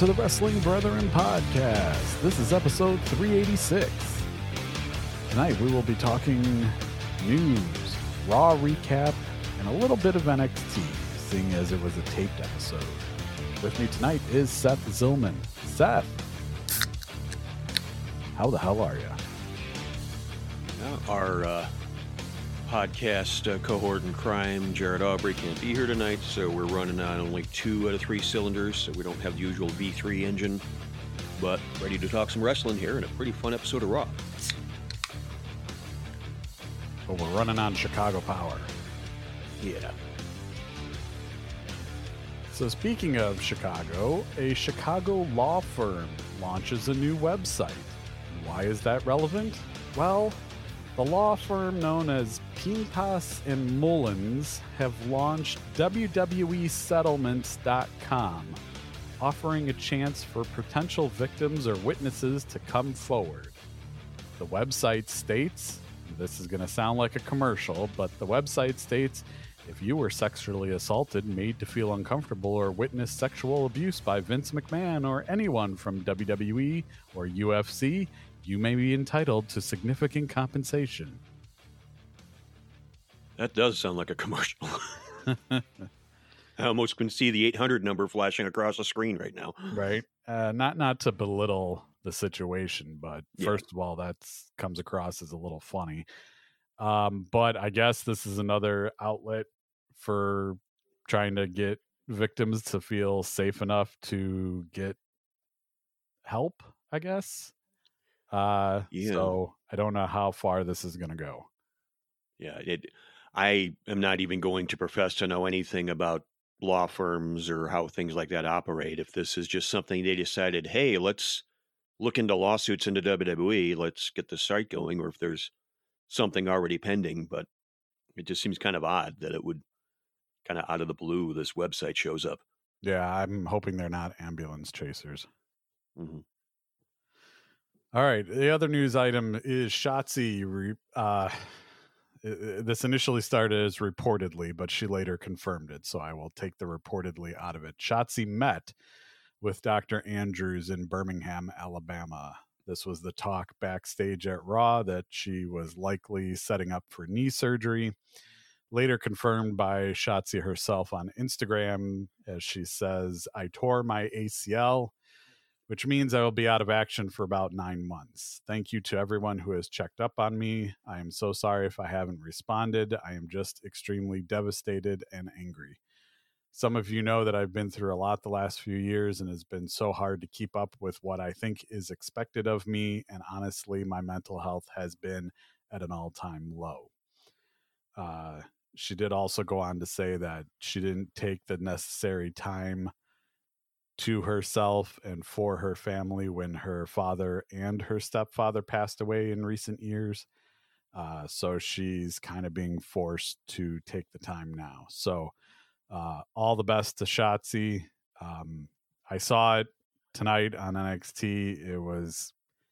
to the Wrestling Brethren podcast. This is episode 386. Tonight we will be talking news, Raw recap, and a little bit of NXT, seeing as it was a taped episode. With me tonight is Seth Zillman. Seth, how the hell are you? Our podcast cohort in crime, Jared Aubrey, can't be here tonight, so we're running on only 2 out of 3 cylinders, so we don't have the usual V3 engine, but ready to talk some wrestling here in a pretty fun episode of Raw. But we're running on Chicago power. Yeah. So speaking of Chicago, a Chicago law firm launches a new website. Why is that relevant? Well, the law firm known as Pinpas and Mullins have launched WWEsettlements.com, offering a chance for potential victims or witnesses to come forward. The website states, this is going to sound like a commercial, but the website states, if you were sexually assaulted, made to feel uncomfortable, or witnessed sexual abuse by Vince McMahon or anyone from WWE or UFC, you may be entitled to significant compensation. That does sound like a commercial. I almost can see the 800 number flashing across the screen right now. Right. Not to belittle the situation, but Yeah. first of all, that comes across as a little funny. But I guess this is another outlet for trying to get victims to feel safe enough to get help, I guess. So I don't know how far this is going to go. Yeah, I am not even going to profess to know anything about law firms or how things like that operate. If this is just something they decided, hey, let's look into lawsuits into WWE, let's get the site going, or if there's something already pending, but it just seems kind of odd that it would kind of out of the blue, this website shows up. Yeah, I'm hoping they're not ambulance chasers. Mm-hmm. All right. The other news item is Shotzi. This initially started as reportedly, but she later confirmed it. So I will take the reportedly out of it. Shotzi met with Dr. Andrews in Birmingham, Alabama. This was the talk backstage at Raw that she was likely setting up for knee surgery. Later confirmed by Shotzi herself on Instagram, as she says, I tore my ACL, which means I will be out of action for about 9 months. Thank you to everyone who has checked up on me. I am so sorry if I haven't responded. I am just extremely devastated and angry. Some of you know that I've been through a lot the last few years, and it's been so hard to keep up with what I think is expected of me. And honestly, my mental health has been at an all-time low. She did also go on to say that she didn't take the necessary time to herself and for her family when her father and her stepfather passed away in recent years. So she's kind of being forced to take the time now. So all the best to Shotzi. I saw it tonight on NXT. It was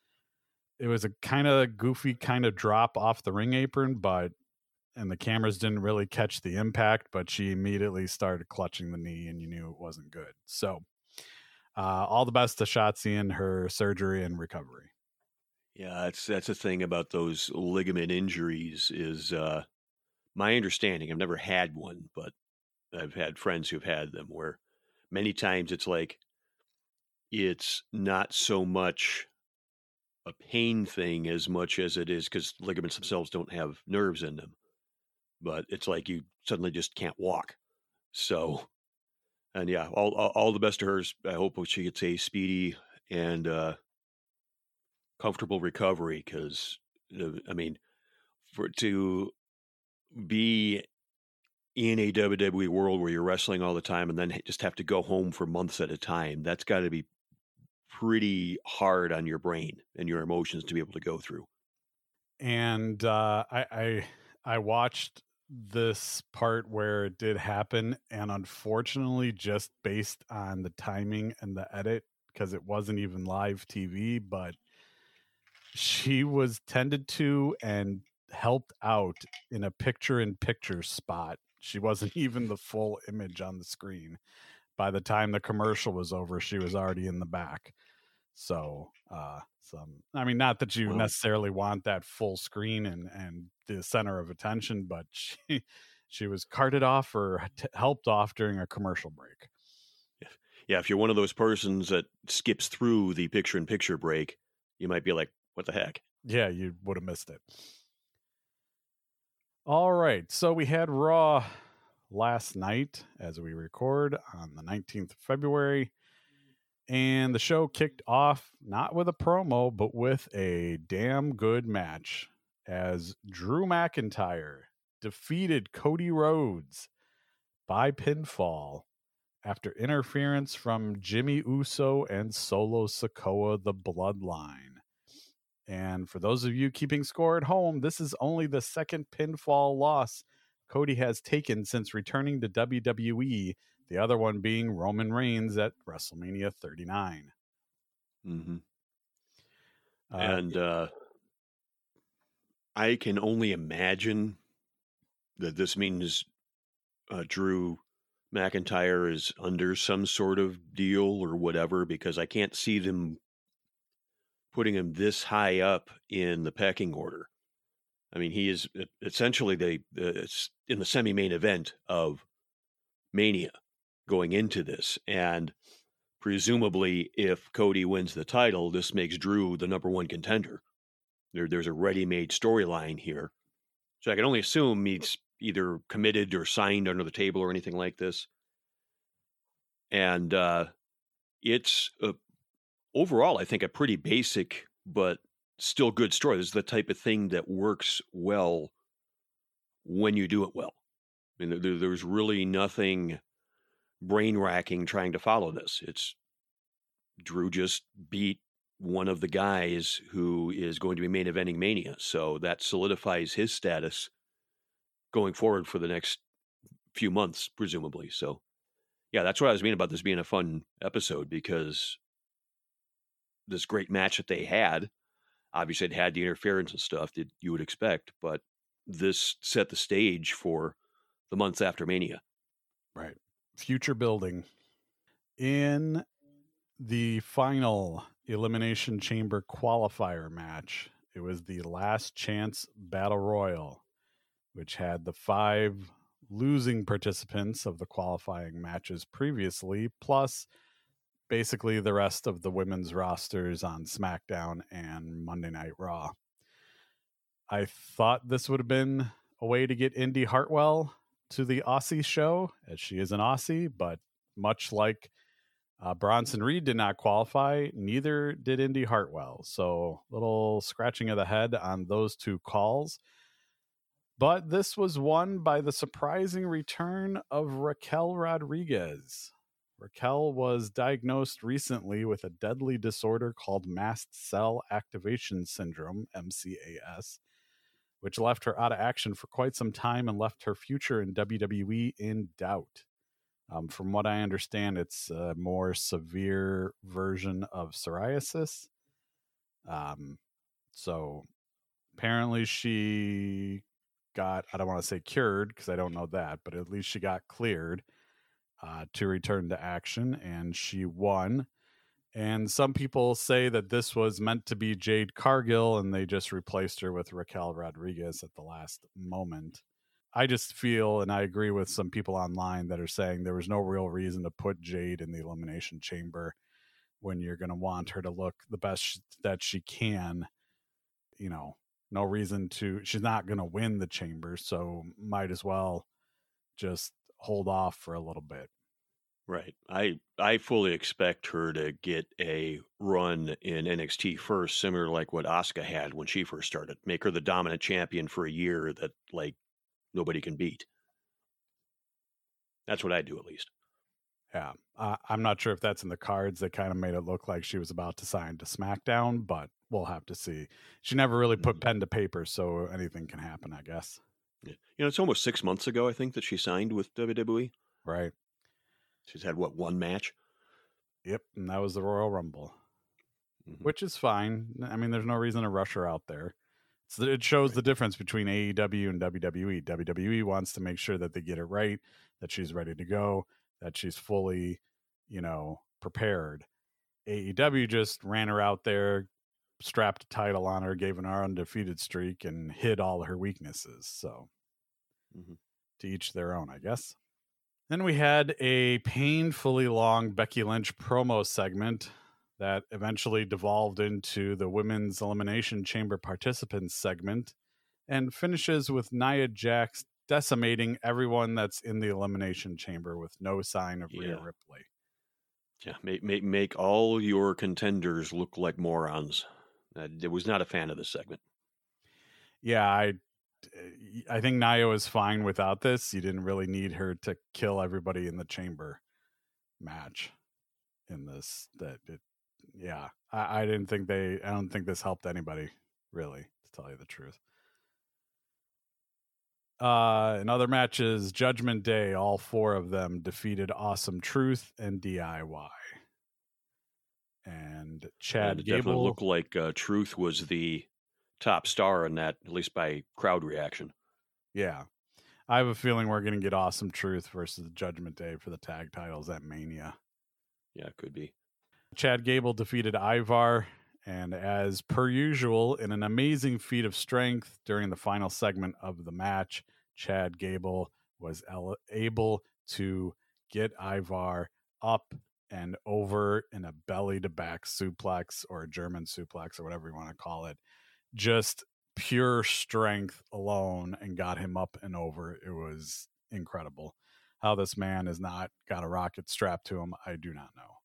a kind of goofy kind of drop off the ring apron, and the cameras didn't really catch the impact, but she immediately started clutching the knee and you knew it wasn't good. So all the best to Shotzi in her surgery and recovery. Yeah, that's the thing about those ligament injuries is my understanding. I've never had one, but I've had friends who've had them where many times it's like it's not so much a pain thing as much as it is because ligaments themselves don't have nerves in them. But it's like you suddenly just can't walk. So, and yeah, all the best to her. I hope she gets a speedy and comfortable recovery because, I mean, to be in a WWE world where you're wrestling all the time and then just have to go home for months at a time, that's got to be pretty hard on your brain and your emotions to be able to go through. And I watched this part where it did happen, and unfortunately, just based on the timing and the edit, because it wasn't even live TV, but she was tended to and helped out in a picture-in-picture spot. She wasn't even the full image on the screen, by the time the commercial was over, she was already in the back. So, I mean, not that you necessarily want that full screen and the center of attention, but she was carted off or helped off during a commercial break. Yeah, if you're one of those persons that skips through the picture-in-picture break, you might be like, what the heck? Yeah, you would have missed it. All right, so we had Raw last night as we record on the 19th of February. And the show kicked off not with a promo, but with a damn good match as Drew McIntyre defeated Cody Rhodes by pinfall after interference from Jimmy Uso and Solo Sikoa, the Bloodline. And for those of you keeping score at home, this is only the second pinfall loss Cody has taken since returning to WWE, the other one being Roman Reigns at WrestleMania 39. Mm-hmm. I can only imagine that this means Drew McIntyre is under some sort of deal or whatever, because I can't see them putting him this high up in the pecking order. I mean, he is essentially in the semi-main event of Mania going into this. And presumably, if Cody wins the title, this makes Drew the number one contender. There's a ready-made storyline here. So I can only assume he's either committed or signed under the table or anything like this. And it's overall, I think, a pretty basic but still good story. This is the type of thing that works well when you do it well. I mean, there's really nothing brain-racking trying to follow this. It's Drew just beat one of the guys who is going to be main eventing Mania. So that solidifies his status going forward for the next few months, presumably. So, yeah, that's what I was meaning about this being a fun episode, because this great match that they had, obviously it had the interference and stuff that you would expect, but this set the stage for the months after Mania. Right. Future building. In the final Elimination Chamber qualifier match, it was the Last Chance Battle Royal, which had the 5 losing participants of the qualifying matches previously, plus basically the rest of the women's rosters on SmackDown and Monday Night Raw. I thought this would have been a way to get Indy Hartwell to the Aussie show, as she is an Aussie, but much like Bronson Reed did not qualify, neither did Indy Hartwell. So little scratching of the head on those 2 calls. But this was won by the surprising return of Raquel Rodriguez. Raquel was diagnosed recently with a deadly disorder called mast cell activation syndrome, MCAS, which left her out of action for quite some time and left her future in WWE in doubt. From what I understand, it's a more severe version of psoriasis. So apparently she got, I don't want to say cured because I don't know that, but at least she got cleared to return to action, and she won. And some people say that this was meant to be Jade Cargill and they just replaced her with Raquel Rodriguez at the last moment. I just feel, and I agree with some people online that are saying there was no real reason to put Jade in the Elimination Chamber when you're going to want her to look the best that she can. You know, no reason to, she's not going to win the chamber, so might as well just hold off for a little bit. Right. I fully expect her to get a run in NXT first, similar to like what Asuka had when she first started. Make her the dominant champion for a year that like nobody can beat. That's what I do, at least. Yeah. I'm not sure if that's in the cards. They kind of made it look like she was about to sign to SmackDown, but we'll have to see. She never really put pen to paper, so anything can happen, I guess. Yeah. You know, it's almost 6 months ago, I think, that she signed with WWE. Right. She's had, what, 1 match? Yep, and that was the Royal Rumble, which is fine. I mean, there's no reason to rush her out there. So it shows the difference between AEW and WWE. WWE wants to make sure that they get it right, that she's ready to go. that she's fully, prepared. AEW just ran her out there, strapped a title on her, gave her undefeated streak, and hid all her weaknesses. So, to each their own, I guess. Then we had a painfully long Becky Lynch promo segment that eventually devolved into the Women's Elimination Chamber participants segment and finishes with Nia Jax decimating everyone that's in the Elimination Chamber with no sign of Rhea Ripley. Yeah, make all your contenders look like morons. I was not a fan of this segment. Yeah, I think Nia was fine without this. You didn't really need her to kill everybody in the chamber match in this. I don't think this helped anybody, really, to tell you the truth. In other matches, Judgment Day, all four of them defeated Awesome Truth and DIY. And Chad Gable definitely looked like Truth was the top star in that, at least by crowd reaction. Yeah. I have a feeling we're going to get Awesome Truth versus Judgment Day for the tag titles at Mania. Yeah, it could be. Chad Gable defeated Ivar, and as per usual, in an amazing feat of strength during the final segment of the match, Chad Gable was able to get Ivar up and over in a belly-to-back suplex, or a German suplex, or whatever you want to call it. Just pure strength alone, and got him up and over. It was incredible. How this man has not got a rocket strapped to him, I do not know.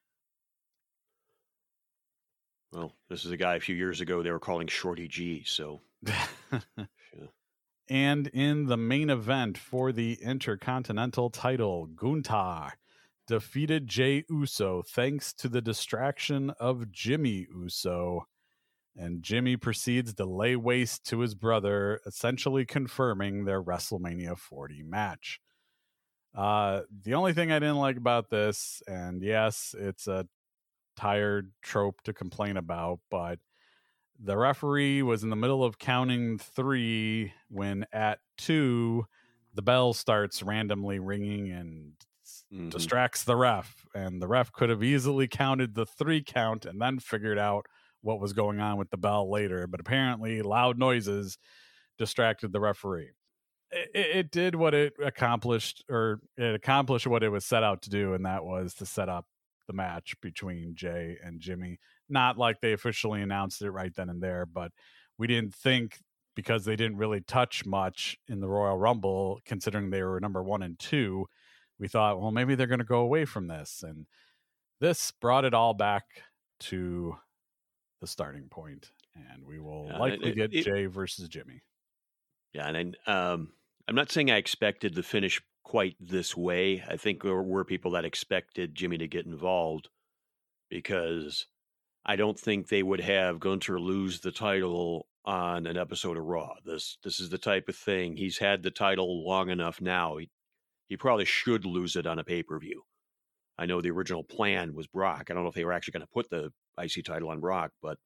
Well, this is a guy a few years ago they were calling Shorty G, so. Yeah. And in the main event for the Intercontinental title, Gunther defeated Jey Uso thanks to the distraction of Jimmy Uso. And Jimmy proceeds to lay waste to his brother, essentially confirming their WrestleMania 40 match. The only thing I didn't like about this, and yes, it's a tired trope to complain about, but the referee was in the middle of counting 3 when at 2 the bell starts randomly ringing and distracts the ref, and the ref could have easily counted the 3 count and then figured out what was going on with the bell later, but apparently loud noises distracted the referee. It did what it accomplished, or it accomplished what it was set out to do, and that was to set up the match between Jey and Jimmy. Not like they officially announced it right then and there, but we didn't think, because they didn't really touch much in the Royal Rumble, considering they were number 1 and 2, we thought, well, maybe they're going to go away from this. And this brought it all back to the starting point, and we will likely get Jey versus Jimmy. Yeah, and I'm not saying I expected the finish quite this way. I think there were people that expected Jimmy to get involved, because I don't think they would have Gunther lose the title on an episode of Raw. This is the type of thing. He's had the title long enough now. He probably should lose it on a pay-per-view. I know the original plan was Brock. I don't know if they were actually going to put the IC title on Brock, but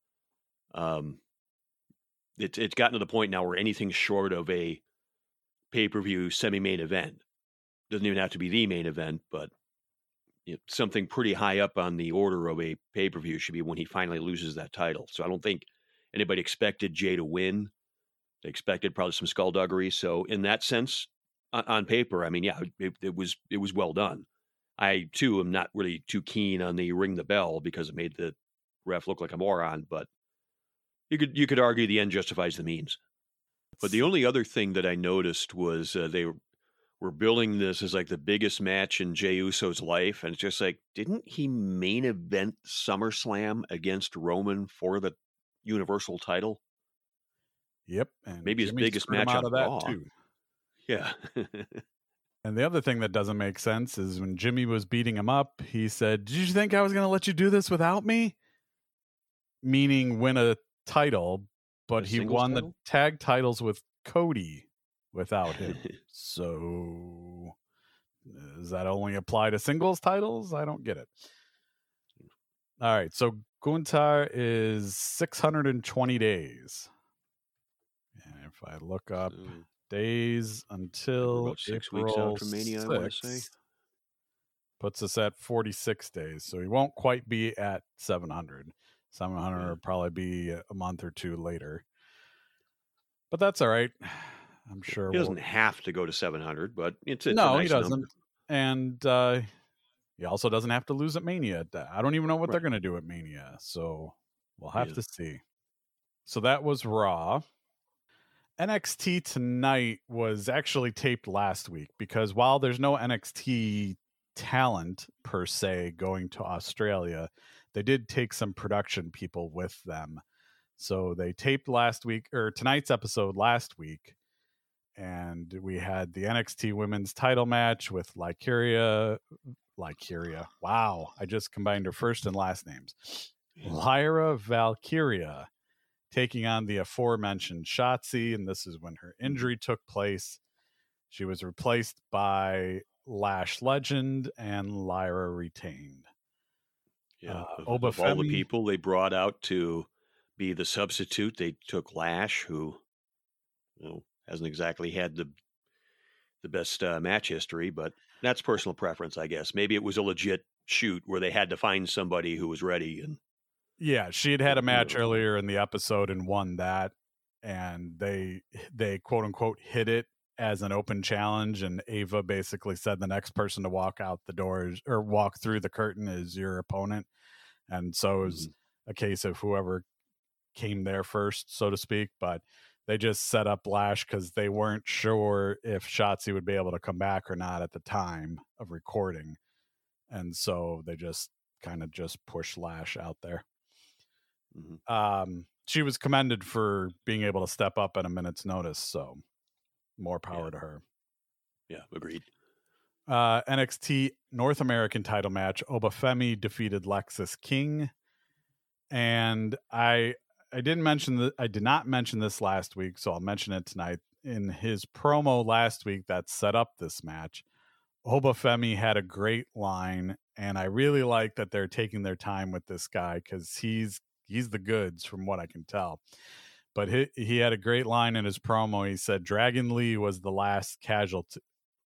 it's gotten to the point now where anything short of a pay-per-view semi-main event, doesn't even have to be the main event, but something pretty high up on the order of a pay-per-view should be when he finally loses that title. So I don't think anybody expected Jey to win. They expected probably some skullduggery. So in that sense, on paper, I mean, yeah, it was well done. I too am not really too keen on the ring the bell, because it made the ref look like a moron, but you could argue the end justifies the means. But the only other thing that I noticed was they were billing this as like the biggest match in Jey Uso's life, and it's just like, didn't he main event SummerSlam against Roman for the Universal title? Yep, and maybe his biggest match out on of that Raw. too. Yeah. And the other thing that doesn't make sense is when Jimmy was beating him up, he said, "Did you think I was going to let you do this without me?" Meaning win a title, but he won the tag titles with Cody without him. So does that only apply to singles titles? I don't get it. All right, so Gunther is 620 days. And if I look up days until about 6 April weeks out from Mania, 6th, I want to say. Puts us at 46 days. So he won't quite be at 700. 700 will probably be a month or two later. But that's all right. I'm sure he doesn't have to go to 700, but it's a no, nice he doesn't. number. And he also doesn't have to lose at Mania. I don't even know what they're Right. going to do at Mania. So we'll have Yeah. to see. So that was Raw. NXT tonight was actually taped last week because while there's no NXT talent per se going to Australia, they did take some production people with them. So they taped last week or tonight's episode last week, and we had the NXT women's title match with Lyra. Wow, I just combined her first and last names. Lyra Valkyria taking on the aforementioned Shotzi, and this is when her injury took place. She was replaced by Lash Legend, and Lyra retained. Yeah, of all the Obafemi, people they brought out to be the substitute, they took Lash, who hasn't exactly had the best match history, but that's personal preference, I guess. Maybe it was a legit shoot where they had to find somebody who was ready. And yeah, she had a who match knows? earlier in the episode and won that, and they quote unquote hit it as an open challenge, and Ava basically said the next person to walk out the doors or walk through the curtain is your opponent. And so it was a case of whoever came there first, so to speak. But they just set up Lash because they weren't sure if Shotzi would be able to come back or not at the time of recording. And so they just kind of just pushed Lash out there. She was commended for being able to step up at a minute's notice. So more power to her. Yeah, agreed. NXT North American title match. Obafemi defeated Lexis King. And I did not mention this last week, so I'll mention it tonight. In his promo last week that set up this match, Obafemi had a great line, and I really like that they're taking their time with this guy because he's the goods from what I can tell. But he had a great line in his promo. He said Dragon Lee was the last casualty,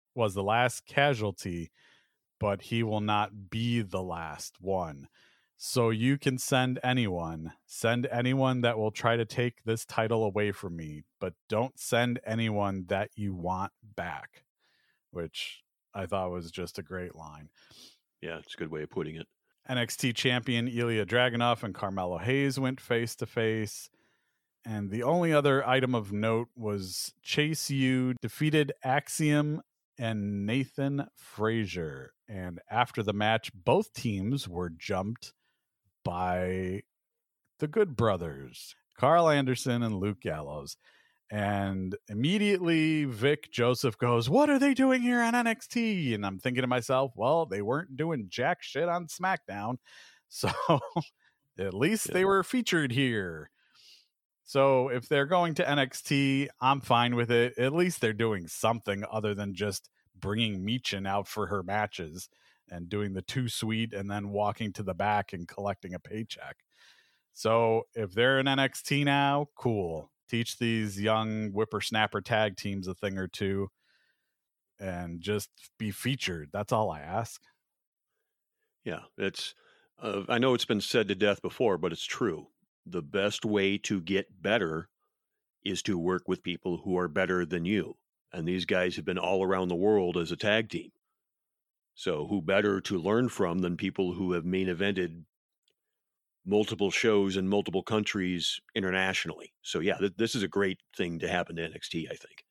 but he will not be the last one. So you can send anyone that will try to take this title away from me, but don't send anyone that you want back, which I thought was just a great line. Yeah, it's a good way of putting it. NXT champion Ilya Dragunov and Carmelo Hayes went face to face. And the only other item of note was Chase U defeated Axiom and Nathan Frazier. And after the match, both teams were jumped by the Good Brothers, Carl Anderson and Luke Gallows. And immediately Vic Joseph goes, "What are they doing here on NXT?" And I'm thinking to myself, well, they weren't doing jack shit on SmackDown. So at least they were featured here. So if they're going to NXT, I'm fine with it. At least they're doing something other than just bringing Michin out for her matches and doing the too sweet and then walking to the back and collecting a paycheck. So if they're in NXT now, cool. Teach these young whippersnapper tag teams a thing or two and just be featured. That's all I ask. Yeah, it's. I know it's been said to death before, but it's true. The best way to get better is to work with people who are better than you. And these guys have been all around the world as a tag team. So who better to learn from than people who have main evented multiple shows in multiple countries internationally? So yeah, this is a great thing to happen to NXT, I think.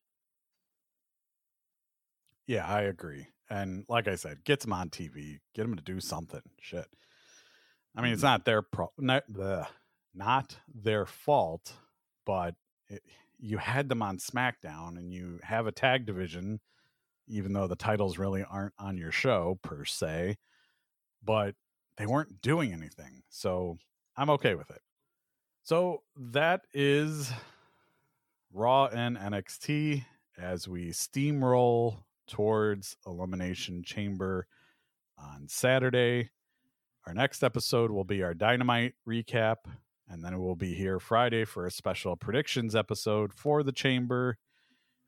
Yeah, I agree. And like I said, get them on TV, get them to do something. Shit. I mean, it's not their not their fault, but you had them on SmackDown and you have a tag division, even though the titles really aren't on your show per se, but they weren't doing anything. So I'm okay with it. So that is Raw and NXT as we steamroll towards Elimination Chamber on Saturday. Our next episode will be our Dynamite recap, and then we'll be here Friday for a special predictions episode for the Chamber.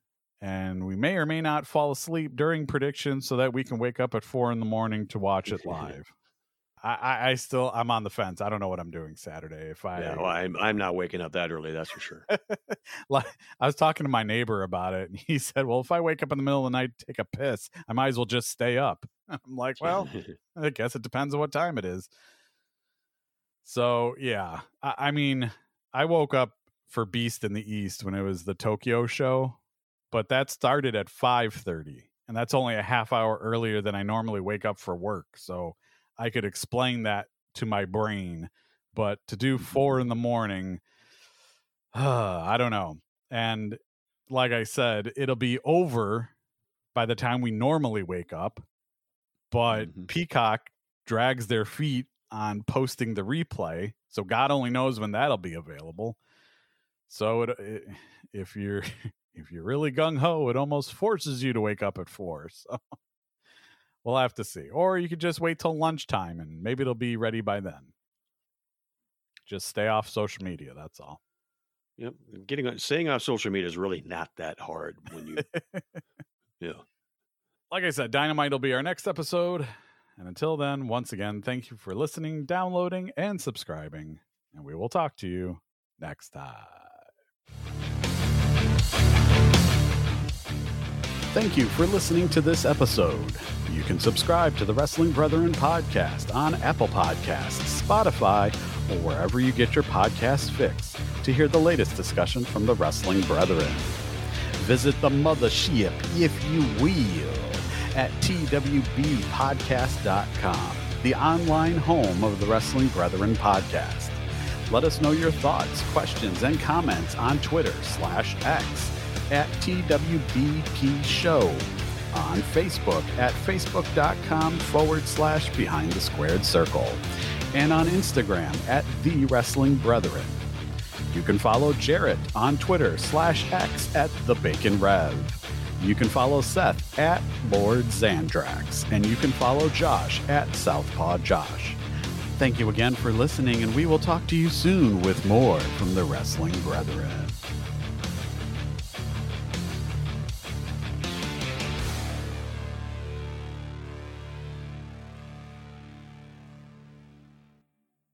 and we may or may not fall asleep during predictions so that we can wake up at 4 a.m. to watch it live. I'm on the fence. I don't know what I'm doing Saturday. I'm not waking up that early, that's for sure. Like, I was talking to my neighbor about it, and he said, well, if I wake up in the middle of the night to take a piss, I might as well just stay up. I'm like, well, I guess it depends on what time it is. So, yeah. I mean, I woke up for Beast in the East when it was the Tokyo show, but that started at 5:30, and that's only a half hour earlier than I normally wake up for work. So I could explain that to my brain, but to do 4 a.m, I don't know. And like I said, it'll be over by the time we normally wake up, but Peacock drags their feet on posting the replay, so God only knows when that'll be available. So if you're really gung-ho, it almost forces you to wake up at 4. So we'll have to see. Or you could just wait till lunchtime and maybe it'll be ready by then. Just stay off social media, that's all. Yep. Staying off social media is really not that hard when you yeah. Like I said, Dynamite will be our next episode. And until then, once again, thank you for listening, downloading, and subscribing. And we will talk to you next time. Thank you for listening to this episode. You can subscribe to the Wrestling Brethren podcast on Apple Podcasts, Spotify, or wherever you get your podcast fix to hear the latest discussion from the Wrestling Brethren. Visit the mothership, if you will, at twbpodcast.com, the online home of the Wrestling Brethren podcast. Let us know your thoughts, questions, and comments on Twitter/X at TWBP Show, on Facebook at facebook.com/Behind the Squared Circle, and on Instagram at The Wrestling Brethren. You can follow Jarrett on Twitter/X at The Bacon Rev. You can follow Seth at Lord Zandrax, and you can follow Josh at Southpaw Josh. Thank you again for listening, and we will talk to you soon with more from the Wrestling Brethren.